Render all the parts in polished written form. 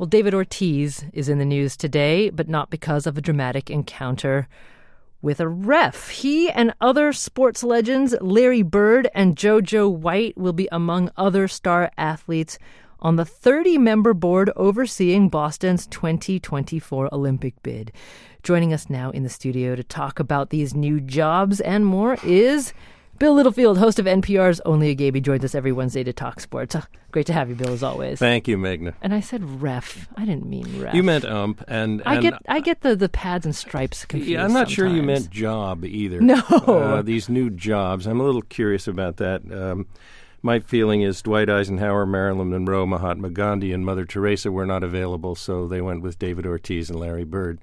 Well, David Ortiz is in the news today, but not because of a dramatic encounter with a ref. He and other sports legends, Larry Bird and JoJo White, will be among other star athletes on the 30-member board overseeing Boston's 2024 Olympic bid. Joining us now in the studio to talk about these new jobs and more is Bill Littlefield, host of NPR's Only a Game. He joins us every Wednesday to talk sports. Great to have you, Bill, as always. Thank you, Meghna. And I said ref. I didn't mean ref. You meant ump. And I get the pads and stripes confused. Yeah, I'm not sometimes. sure you meant job either. No. These new jobs, I'm a little curious about that. My feeling is Dwight Eisenhower, Marilyn Monroe, Mahatma Gandhi, and Mother Teresa were not available, so they went with David Ortiz and Larry Bird.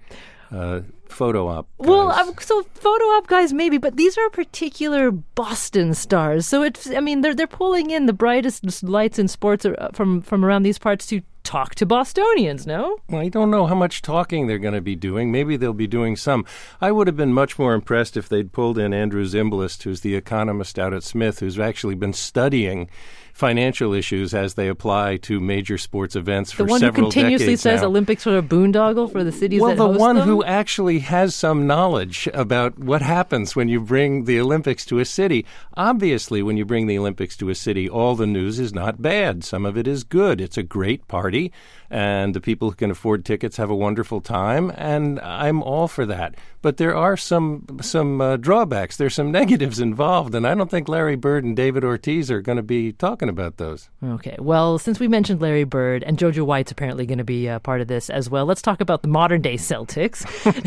Photo op guys. Well, so photo op guys maybe, but these are particular Boston stars. So they're pulling in the brightest lights in sports from around these parts to talk to Bostonians, no? Well, I don't know how much talking they're going to be doing. Maybe they'll be doing some. I would have been much more impressed if they'd pulled in Andrew Zimbalist, who's the economist out at Smith, who's actually been studying financial issues as they apply to major sports events for several decades now. The one who continuously says Olympics are a boondoggle for the cities that host them? Well, the one who actually has some knowledge about what happens when you bring the Olympics to a city. Obviously, when you bring the Olympics to a city, all the news is not bad. Some of it is good. It's a great party, and the people who can afford tickets have a wonderful time, and I'm all for that. But there are some drawbacks. There's some negatives involved, and I don't think Larry Bird and David Ortiz are going to be talking about those. Okay. Well, since we mentioned Larry Bird, and JoJo White's apparently going to be part of this as well, let's talk about the modern-day Celtics.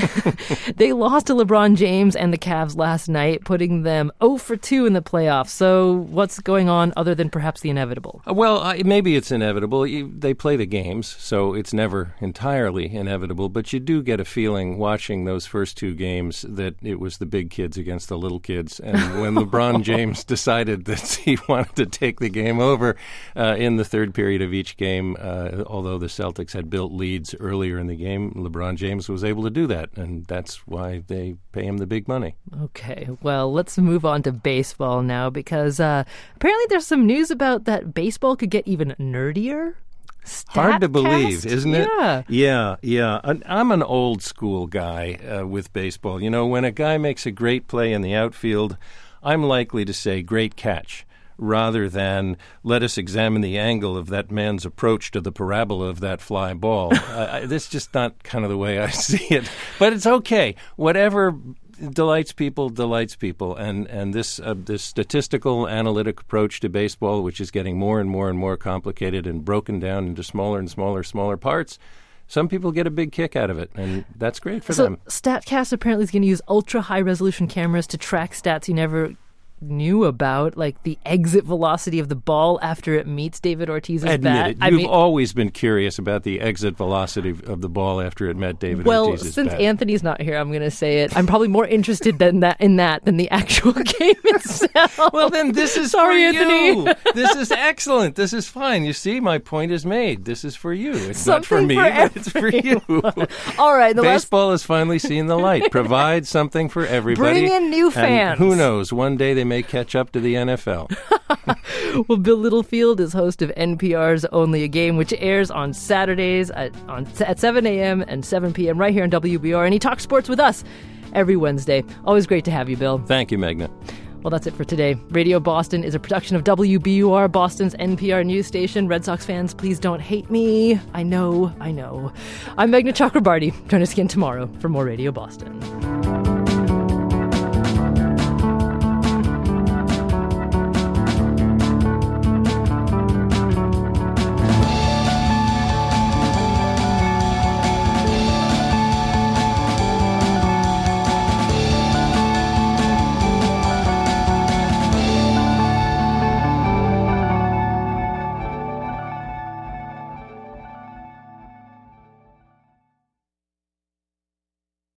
They lost to LeBron James and the Cavs last night, putting them 0-2 in the playoffs. So what's going on other than perhaps the inevitable? Well, maybe it's inevitable. They play the games, so it's never entirely inevitable. But you do get a feeling watching those first two games that it was the big kids against the little kids. And when LeBron James decided that he wanted to take the game over in the third period of each game, although the Celtics had built leads earlier in the game, LeBron James was able to do that. And that's why they pay him the big money. Okay. Well, let's move on to baseball now, because apparently there's some news about that baseball could get even nerdier. Hard to believe, isn't it? Yeah. Yeah. I'm an old school guy with baseball. You know, when a guy makes a great play in the outfield, I'm likely to say great catch, rather than let us examine the angle of that man's approach to the parabola of that fly ball. That's just not kind of the way I see it. But it's okay. Whatever delights people. And this statistical analytic approach to baseball, which is getting more and more and more complicated and broken down into smaller and smaller parts, some people get a big kick out of it, and that's great for them. StatCast apparently is going to use ultra-high-resolution cameras to track stats you never knew about, like the exit velocity of the ball after it meets David Ortiz's bat. Admit it. You've always been curious about the exit velocity of the ball after it met David Ortiz's bat. Well, since Anthony's not here, I'm going to say it. I'm probably more interested in that than the actual game itself. Well, then this is Sorry, for Anthony. you. This is excellent. This is fine. You see, my point is made. This is for you. It's not for me, but it's for you. All right. Baseball has finally seen the light. Provide something for everybody. Bring in new fans. And who knows? One day they may catch up to the NFL. Well, Bill Littlefield is host of NPR's Only a Game, which airs on Saturdays at 7 a.m. and 7 p.m. right here on WBR. And he talks sports with us every Wednesday. Always great to have you, Bill. Thank you, Meghna. Well, that's it for today. Radio Boston is a production of WBUR, Boston's NPR news station. Red Sox fans, please don't hate me. I know. I'm Meghna Chakrabarty. Join us again tomorrow for more Radio Boston.